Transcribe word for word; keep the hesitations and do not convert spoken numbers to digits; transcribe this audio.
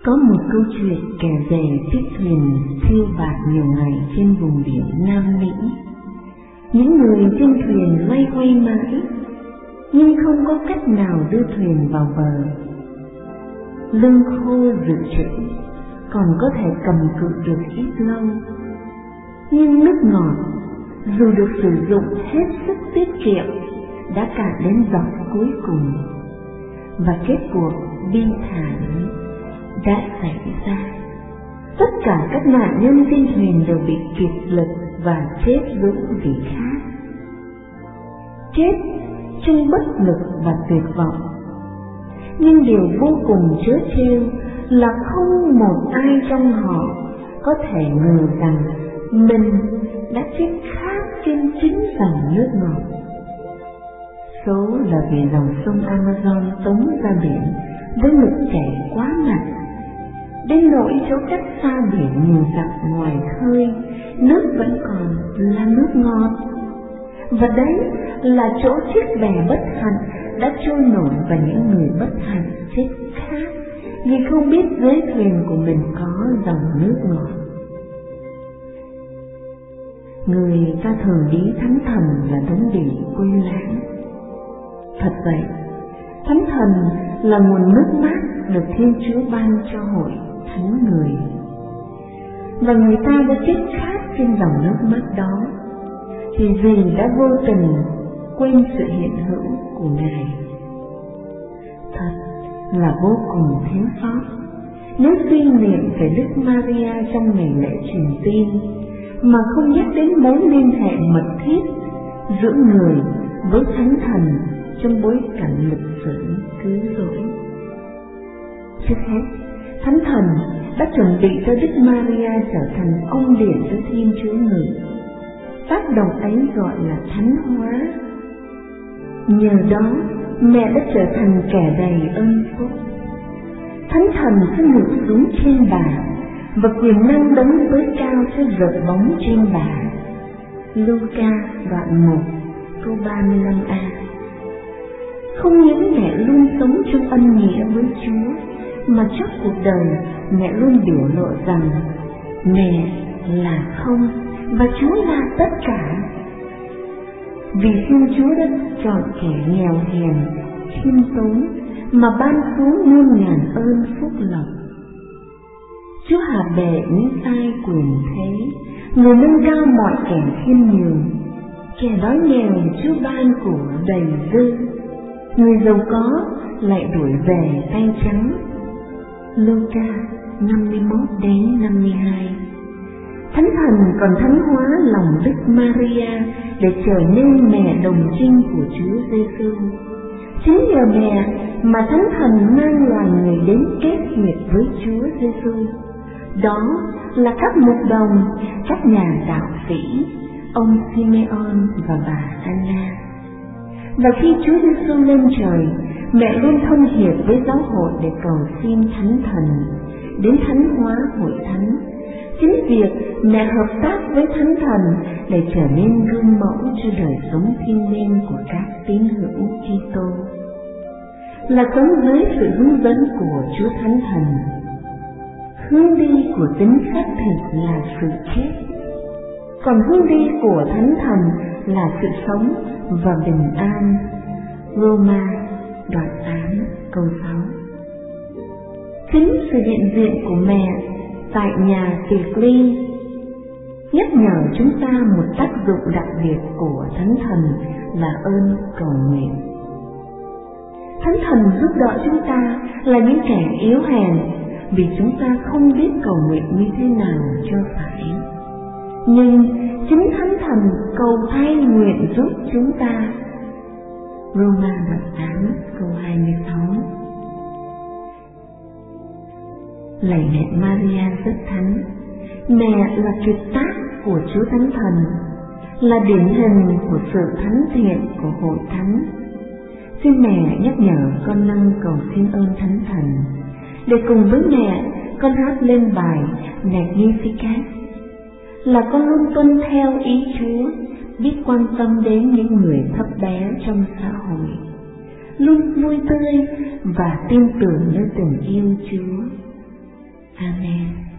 Có một câu chuyện kể về chiếc thuyền phiêu bạt nhiều ngày trên vùng biển Nam Mỹ. Những người trên thuyền loay hoay mãi, nhưng không có cách nào đưa thuyền vào bờ. Lương khô dự trữ, còn có thể cầm cự được ít lâu, nhưng nước ngọt dù được sử dụng hết sức tiết kiệm đã cạn đến giọt cuối cùng, và kết cuộc bi thảm đã xảy ra. Tất cả các nạn nhân trên thuyền đều bị kiệt lực và chết giữa vì khát, chết trong bất lực và tuyệt vọng. Nhưng điều vô cùng trớ trêu là không một ai trong họ có thể ngờ rằng mình đã chết khát trên chính dòng nước ngọt. Số là vì dòng sông Amazon tống ra biển với lực chảy quá mạnh, đến nỗi chỗ cách xa biển nhiều dặm ngoài khơi, nước vẫn còn là nước ngọt. Và đấy là chỗ chiếc bè bất hạnh đã trôi nổi và những người bất hạnh chết khát vì không biết dưới thuyền của mình có dòng nước ngọt. Người ta thường ví thánh thần là đấng bị quên lãng. Thật vậy, thánh thần là nguồn nước mát được Thiên Chúa ban cho hội thánh người, và người ta đã chết khát trên dòng nước mát đó thì vì đã vô tình quên sự hiện hữu của Ngài. Thật là vô cùng thiếu sót nếu suy niệm về Đức Maria trong ngày lễ truyền tin mà không nhắc đến mối liên hệ mật thiết giữa người với thánh thần trong bối cảnh lịch sử cứu rỗi. Trước hết, thánh thần đã chuẩn bị cho Đức Maria trở thành cung điện cho Thiên Chúa ngự. Tác động ấy gọi là thánh hóa. Nhờ đó, mẹ đã trở thành kẻ đầy ơn phúc. Thánh thần sẽ ngự xuống trên bà, và quyền năng đấng tối cao sẽ rợp bóng trên bà. Luca đoạn một câu ba mươi lăm a. Không những mẹ luôn sống trong ân nghĩa với Chúa, mà trước cuộc đời mẹ luôn biểu lộ rằng mẹ là không và Chúa là tất cả. Vì Thiên Chúa đã chọn kẻ nghèo hèn, khiêm tốn mà ban xuống muôn ngàn ơn phúc lộc. Chúa hạ bệ những sai quyền thế, người nâng cao mọi kẻ khiêm nhường. Kẻ đói nghèo Chúa ban của đầy dư, người giàu có lại đuổi về tay trắng. Luca năm mươi mốt đến năm mươi hai. Thánh thần còn thánh hóa lòng Đức Maria để trở nên mẹ đồng trinh của Chúa Giêsu. Chính nhờ mẹ mà thánh thần mang loài người đến kết hiệp với Chúa Giêsu. Đó là các mục đồng, các nhà đạo sĩ, ông Simeon và bà Anna. Và khi Chúa Giêsu lên trời, mẹ luôn thông hiệp với giáo hội để cầu xin thánh thần đến thánh hóa hội thánh. Chính việc mẹ hợp tác với thánh thần để trở nên gương mẫu cho đời sống thiêng liêng của các tín hữu Kitô, là sống dưới sự hướng dẫn của Chúa Thánh Thần. Hướng đi của tính xác thịt là sự chết, còn hướng đi của Thánh Thần là sự sống và bình an. Roma đoạn tám câu sáu. Chính sự hiện diện của mẹ tại nhà tiệc ly nhắc nhở chúng ta một tác dụng đặc biệt của Thánh Thần là ơn cầu nguyện. Thánh Thần giúp đỡ chúng ta là những kẻ yếu hèn, vì chúng ta không biết cầu nguyện như thế nào cho phải. Nhưng chính Thánh Thần cầu thay nguyện giúp chúng ta. Roma đoạn tám câu hai mươi sáu. Lạy mẹ Maria rất thánh, mẹ là kiệt tác của Chúa Thánh Thần, là điển hình của sự thánh thiện của hội thánh. Xin mẹ nhắc nhở con nâng cầu xin ơn Thánh Thần, để cùng với mẹ con hát lên bài Magnificat, là con luôn tuân theo ý Chúa, biết quan tâm đến những người thấp bé trong xã hội, luôn vui tươi và tin tưởng nơi tình yêu Chúa. Amen.